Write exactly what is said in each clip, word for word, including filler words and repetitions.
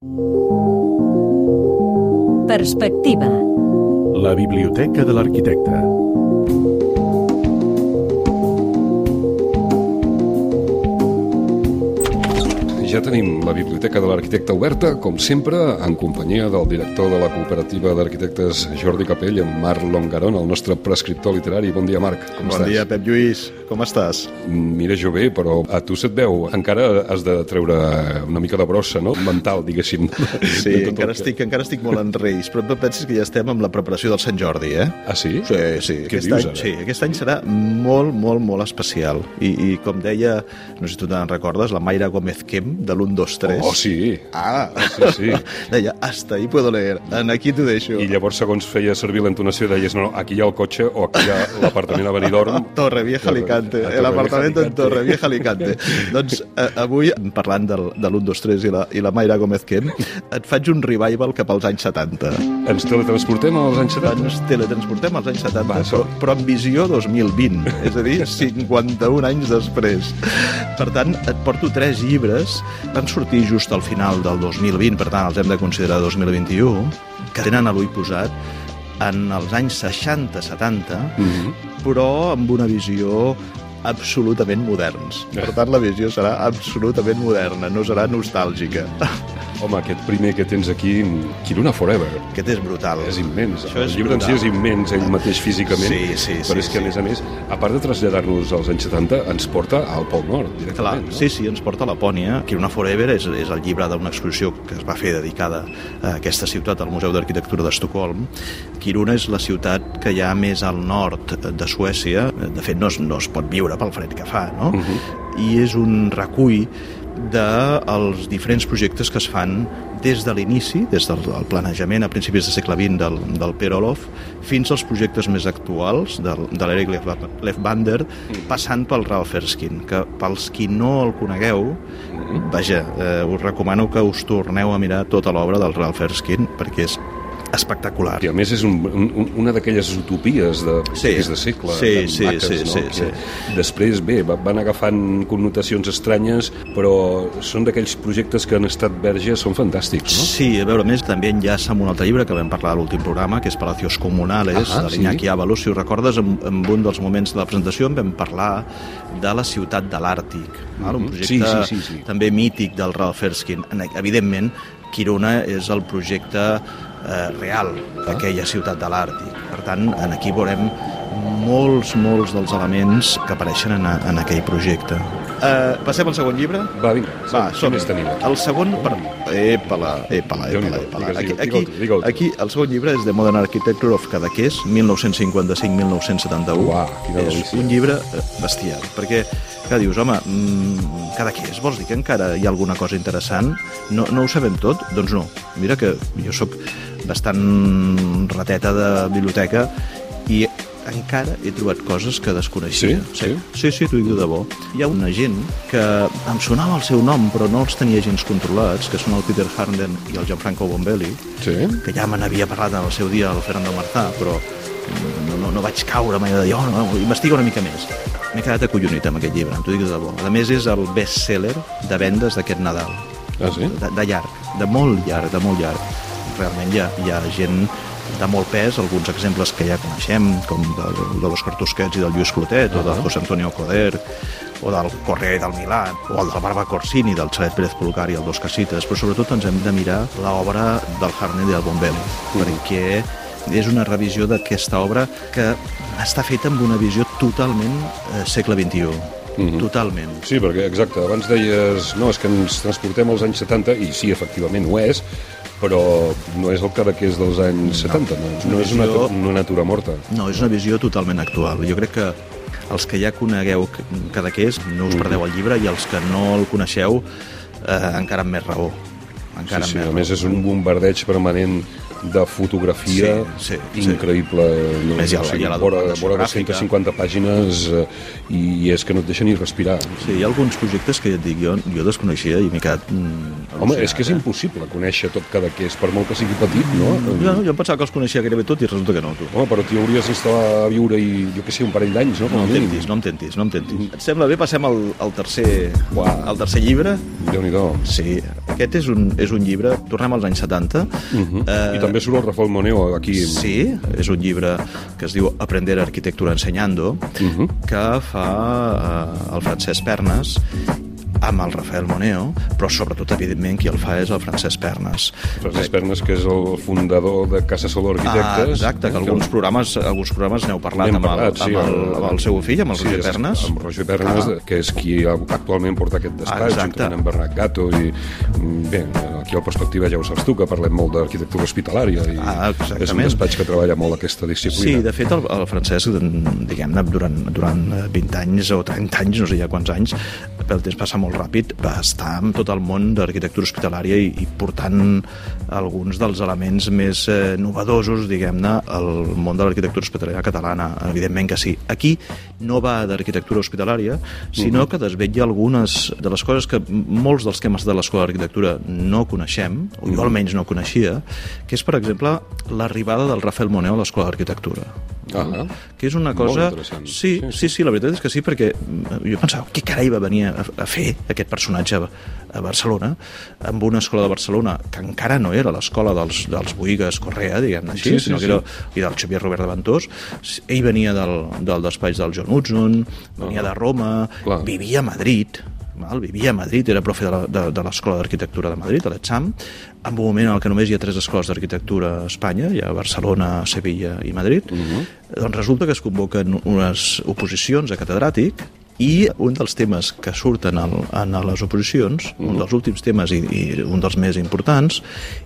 Perspectiva. La biblioteca de l'arquitecte. Ja tenim la Biblioteca de l'Arquitecte oberta, com sempre, en companyia del director de la Cooperativa d'Arquitectes Jordi Capell, en Marc Longarón, el nostre prescriptor literari. Bon dia, Marc. Com bon estàs? Bon dia, Pep Lluís. Com estàs? Mira, jo bé, però a tu se't veu. Encara has de treure una mica de brossa, no? Mental, diguéssim. Sí, encara, que... estic, encara estic molt en reis, però no pensis que ja estem amb la preparació del Sant Jordi, eh? Ah, sí? Sí, sí. Què aquest dius, any, ara? sí, aquest any serà molt, molt, molt especial. I, i com deia, no sé si tu te'n recordes, la Mayra Gómez Kem, de l'u, dos, tres. Oh, sí. Ah, sí, sí. Deia, hasta ahí puedo leer, en aquí t'ho deixo. I llavors, segons feia servir l'entonació, deies, no, no, aquí hi ha el cotxe o aquí hi ha l'apartament a Benidorm. Torre Vieja Alicante, l'apartament en Torre Vieja Alicante. Doncs eh, avui, parlant del, de l'u, dos, tres i la, i la Mayra Gómez Kem, et faig un revival cap als anys setanta. Ens teletransportem als anys setanta? Ens teletransportem als anys setanta, Va, però, però amb visió dos mil vint, és a dir, cinquanta-un anys després. Per tant, et porto tres llibres, van sortir just al final del dos mil vint, per tant, els hem de considerar dos mil vint-i-u, que tenen a l'ull posat en els anys seixanta setanta, mm-hmm. però amb una visió absolutament moderns. Per tant, la visió serà absolutament moderna, no serà nostàlgica. Home, aquest primer que tens aquí, Kiruna Forever. Aquest és brutal. És immens. Això el és llibre en si és immens, ell mateix físicament, sí, sí, però sí, és que, sí. a més a més, a part de traslladar-nos als anys setanta, ens porta al Pol Nord, directament. Clar, no? Sí, sí, ens porta a Lapònia. Kiruna Forever és, és el llibre d'una exposició que es va fer dedicada a aquesta ciutat, al Museu d'Arquitectura d'Estocolm. Kiruna és la ciutat que hi ha més al nord de Suècia. De fet, no es, no es pot viure pel fred que fa, no? Uh-huh. I és un recull dels diferents projectes que es fan des de l'inici, des del planejament a principis del segle vint del, del Per Olof, fins als projectes més actuals del, de l'Eric Lefbander, passant pel Ralph Erskine, que pels qui no el conegueu, vaja, eh, us recomano que us torneu a mirar tota l'obra del Ralph Erskine, perquè és espectacular. I a més és un, un, una d'aquelles utopies de principis sí, de segle, sí, tan sí, maques, sí, no? sí, que sí. Després, bé, van agafant connotacions estranyes, però són d'aquells projectes que han estat verges, són fantàstics, no? Sí, a veure, a més, també enllaça amb un altre llibre que vam parlar a l'últim programa, que és Palacios Comunales, ah, de l'Iñaki sí? Ábalos. Si ho recordes, en, en un dels moments de la presentació en vam parlar de la ciutat de l'Àrtic, mm-hmm. un projecte sí, sí, sí, sí. també mític del Ralph Erskine. Evidentment, Kiruna és el projecte eh, real d'aquella ciutat de l'Àrtic. Per tant, aquí veurem molts, molts dels elements que apareixen en, en aquell projecte. Eh, passem al segon llibre? Va, vinga. Va, som més tenim aquí? El segon... Per... Epala, epala, epala, epala. Aquí, aquí, aquí el segon llibre és The Modern Architecture of Cadaqués, mil nou-cents cinquanta-cinc a mil nou-cents setanta-u. Uau, quina delícia. És un llibre bestial, perquè que dius, home, mmm, Cadaqués, vols dir que encara hi ha alguna cosa interessant? No, no ho sabem tot? Doncs no. Mira que jo sóc bastant rateta de biblioteca i encara he trobat coses que desconeixia. Sí? Sí, sí, sí t'ho dic de debò. Hi ha una gent que em sonava el seu nom, però no els tenia gens controlats, que són el Peter Harnden i el Gianfranco Bombelli, sí? que ja me n'havia parlat en el seu dia al Fernando Martà, però no, no, no vaig caure mai de dir, oh, no, investiga una mica més. M'he quedat acollonit amb aquest llibre, t'ho dic de debò. A més, és el best-seller de vendes d'aquest Nadal. Ah, sí? De, de llarg, de molt llarg, de molt llarg. Realment hi ha, hi ha gent de molt pes, alguns exemples que ja coneixem, com de, de l'Òscar Tusquets i del Lluís Clotet, uh-huh. o del José Antonio Coder, o del Correa del Milà, o el de la Barba Corsini, del Xalet Pérez Pulgar i el Dos Casites, però sobretot ens hem de mirar l'obra del Harden i del Bombelli, uh-huh. perquè és una revisió d'aquesta obra que està feta amb una visió totalment eh, segle vint-i-u. Mm-hmm. Totalment. Sí, perquè, exacte, abans deies no, és que ens transportem als anys setanta, i sí, efectivament ho és, però no és el Cadaqués dels anys no, setanta, no, no és una, una natura morta. No, és una visió totalment actual. Jo crec que els que ja conegueu Cadaqués no us perdeu el llibre, i els que no el coneixeu eh, encara amb més raó. Encara sí, sí, més a més és un bombardeig permanent de fotografia sí, sí, increïble. Sí. No, Més hi ha, o sigui, hi ha la vora, documentació vora de gràfica. cent cinquanta pàgines eh, i, i és que no et deixa ni respirar. Sí, hi ha alguns projectes que ja et dic, jo, jo desconeixia i m'he quedat mm, Home, és que és impossible conèixer tot Cadaqués, per molt que sigui petit, no? Jo, jo em pensava que els coneixia gairebé tot i resulta que no, tu. Home, però t'hi hauries d'instal·lar a viure i, jo què sé, un parell d'anys, no? No em tentis, no em tentis, no em tentis. Et sembla bé? Passem al, al, tercer, Uau. al tercer llibre? Déu-n'hi-do. Sí, aquest és un, és un llibre, tornem als anys setanta. Uh-huh. Eh, I també surt el Rafael Moneo aquí. Sí, és un llibre que es diu Aprender Arquitectura Enseñando, uh-huh. que fa eh, el Francesc Pernes, amb el Rafael Moneo, però sobretot, evidentment, qui el fa és el Francesc Pernes. Francesc Pernes, que és el fundador de Casa Solo Arquitectes. Ah, exacte, que alguns programes, alguns programes n'heu parlat, amb, parlat el, amb, el, amb el seu fill, amb el sí, Roger Pernes. Amb Roger Pernes, ah. que és qui actualment porta aquest despatx, ah, juntament amb Bernat Gatto, i bé, aquí a la perspectiva ja ho saps tu, que parlem molt d'arquitectura hospitalària, i ah, és un despatx que treballa molt aquesta disciplina. Sí, de fet, el, el Francesc, diguem-ne, durant, durant vint anys o trenta anys, no sé ja quants anys, pel temps passa molt ràpid, va estar amb tot el món d'arquitectura hospitalària i, i portant alguns dels elements més eh, novedosos, diguem-ne, al món de l'arquitectura hospitalària catalana. Evidentment que sí. Aquí no va d'arquitectura hospitalària, sinó que desvetlla algunes de les coses que molts dels que hem estat a l'escola d'arquitectura no coneixem, o jo almenys no coneixia, que és, per exemple, l'arribada del Rafael Moneo a l'escola d'arquitectura. Ah, que és una cosa... Sí, sí, sí, la veritat és que sí, perquè jo pensava, què carai va venir a, a fer aquest personatge a, a Barcelona, amb una escola de Barcelona que encara no era l'escola dels, dels Boïgues Correa, diguem-ne així, sí, sí, sinó que era sí. i del Xavier Robert de Ventós. Ell venia del, del despatx del John Hudson, venia ah, de Roma, clar. Vivia a Madrid, val? vivia a Madrid, era profe de, la, de, de l'Escola d'Arquitectura de Madrid, a l'Exam, en un moment en què només hi ha tres escoles d'arquitectura a Espanya, hi ha Barcelona, Sevilla i Madrid, uh-huh. doncs resulta que es convoquen unes oposicions a catedràtic, i un dels temes que surten en, en les oposicions, uh-huh. un dels últims temes i, i un dels més importants,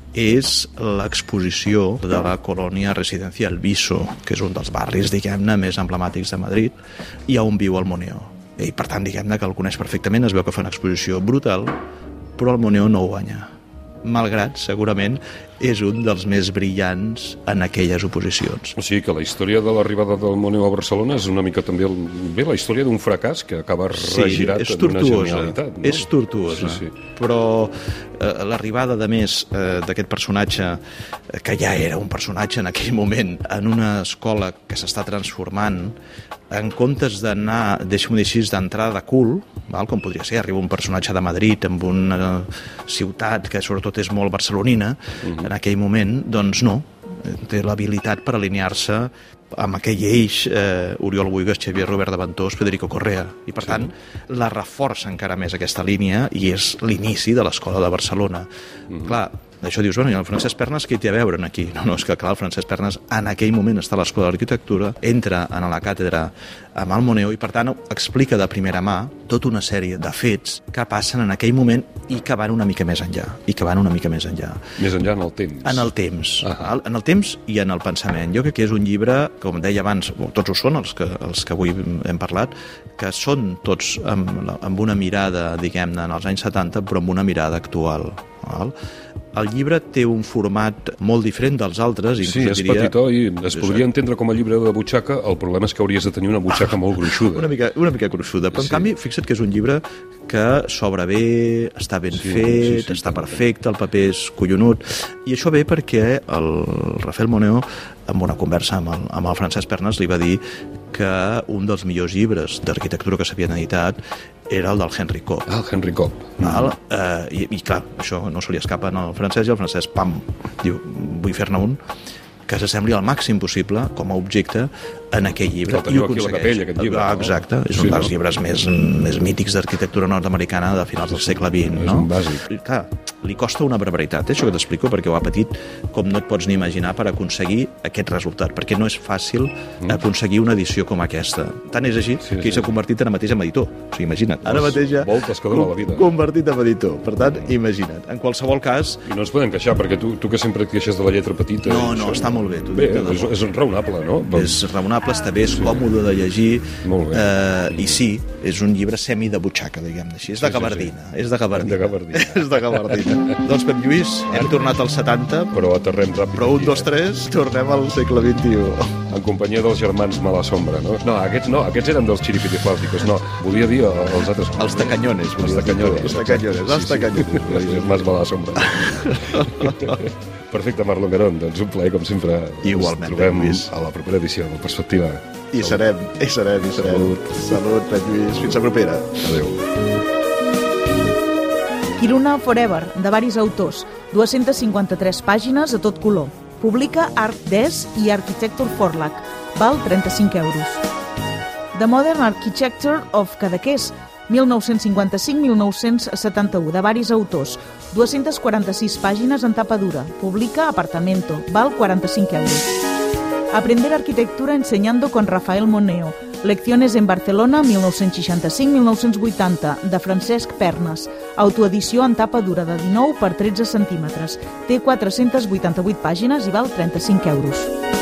és l'exposició de la colònia residencial Viso, que és un dels barris, diguem-ne, més emblemàtics de Madrid, i on viu el Moneo. I per tant, diguem-ne que el coneix perfectament, es veu que fa una exposició brutal, però el Moneo no ho guanya. Malgrat, segurament, és un dels més brillants en aquelles oposicions. O sigui que la història de l'arribada del Moneo a Barcelona és una mica també el, bé, la història d'un fracàs que acaba regirat sí, en una genialitat. No? És tortuosa, sí, sí. Però eh, l'arribada, de més, eh, d'aquest personatge, eh, que ja era un personatge en aquell moment, en una escola que s'està transformant, en comptes d'anar, deixa'm dir així, d'entrar de cul, val? Com podria ser, arriba un personatge de Madrid amb una ciutat que sobretot és molt barcelonina, uh-huh. en aquell moment, doncs no, té l'habilitat per alinear-se amb aquell eix eh, Oriol Boïgues, Xavier Robert de Ventós, Federico Correa, i per sí. tant la reforça encara més aquesta línia i és l'inici de l'escola de Barcelona. Mm-hmm. Clar, d'això dius, bueno, i el Francesc Pernes què hi té a veure aquí? No, no, és que clar, el Francesc Pernes en aquell moment està a l'escola d'arquitectura, entra en la càtedra amb el Moneo i per tant explica de primera mà tota una sèrie de fets que passen en aquell moment i que van una mica més enllà, i que van una mica més enllà. Més enllà en el temps. En el temps, ah. en el temps i en el pensament. Jo crec que és un llibre, com deia abans, tots ho són els que, els que avui hem parlat, que són tots amb, amb una mirada, diguem-ne, en els anys setanta, però amb una mirada actual. Val? El llibre té un format molt diferent dels altres. Sí, és diria... petitó i es podria entendre com a llibre de butxaca, el problema és que hauries de tenir una butxaca molt gruixuda. Una mica, una mica gruixuda, però en sí. canvi, fixa't que és un llibre que s'obre bé, està ben sí, fet, sí, sí, està perfecte, el paper és collonut, i això ve perquè el Rafael Moneo, en una conversa amb el, amb el Francesc Pernes, li va dir que un dels millors llibres d'arquitectura que s'havien editat era el del Henry Cobb. Ah, el Henry Cobb. Val? Eh, i, I clar, això no se li escapa al francès, i el francès, pam, diu, vull fer-ne un que s'assembli al màxim possible com a objecte en aquell llibre. El teniu aquí a la capella, aquest llibre. Ah, exacte, és sí, un dels no? llibres més, més mítics d'arquitectura nord-americana de finals del segle vint. És no? un bàsic. I, clar, li costa una barbaritat, eh, això que t'explico, perquè ho ha patit com no et pots ni imaginar per aconseguir aquest resultat, perquè no és fàcil mm. aconseguir una edició com aquesta. Tant és així sí, que ell s'ha sí. convertit ara mateix en editor. O sigui, imagina't. Ara mateix ja voltes que dona la vida. Convertit en editor. Per tant, imagina't. En qualsevol cas... I no ens podem queixar, perquè tu, tu que sempre et queixes de la lletra petita... No, no, està molt bé. Bé, és, és raonable, no? És raonable, està bé, és sí. còmode de llegir. Molt bé. Eh, I sí, és un llibre semi de butxaca, diguem-ne així. És de gabardina. Sí, sí. És de gabardina. De gabardina. És de gabardina. Doncs, Pep Lluís, hem tornat als setanta. Però aterrem ràpid. Però un, dos, tres, tornem al segle vint-i-u. En companyia dels germans Malasombra, no? No, aquests no, aquests eren dels Chiripitiflàuticos, no. Volia dir els altres... Els tacanyones. Els tacanyones. Els tacanyones, els tacanyones. Els germans Malasombra. Perfecte, Marlon Garón, doncs un plaer, com sempre. Igualment, ens trobem a la propera edició de Perspectiva. I serem, i serem, i serem. Salut. Salut, Pep Lluís. Fins a propera. Adéu. Kiruna Forever, de varis autors, dues-centes cinquanta-tres pàgines a tot color. Publica ArcDes i Architecture Forlag. Val trenta-cinc euros. The Modern Architecture of Cadaqués, mil nou-cents cinquanta-cinc a mil nou-cents setanta-u, de varis autors, dues-centes quaranta-sis pàgines en tapa dura. Publica Apartamento. Val quaranta-cinc euros. Aprender arquitectura enseñando con Rafael Moneo. Lecciones en Barcelona, mil nou-cents seixanta-cinc a mil nou-cents vuitanta, de Francesc Pernes. Autoedició en tapa dura de dinou per tretze centímetres. Té quatre-centes vuitanta-vuit pàgines i val trenta-cinc euros.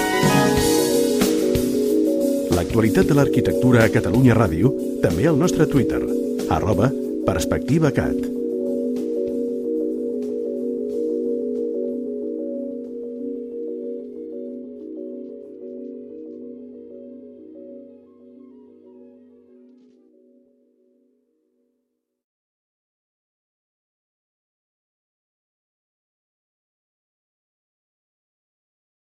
L'actualitat de l'arquitectura a Catalunya Ràdio, també al nostre Twitter, arroba perspectivacat.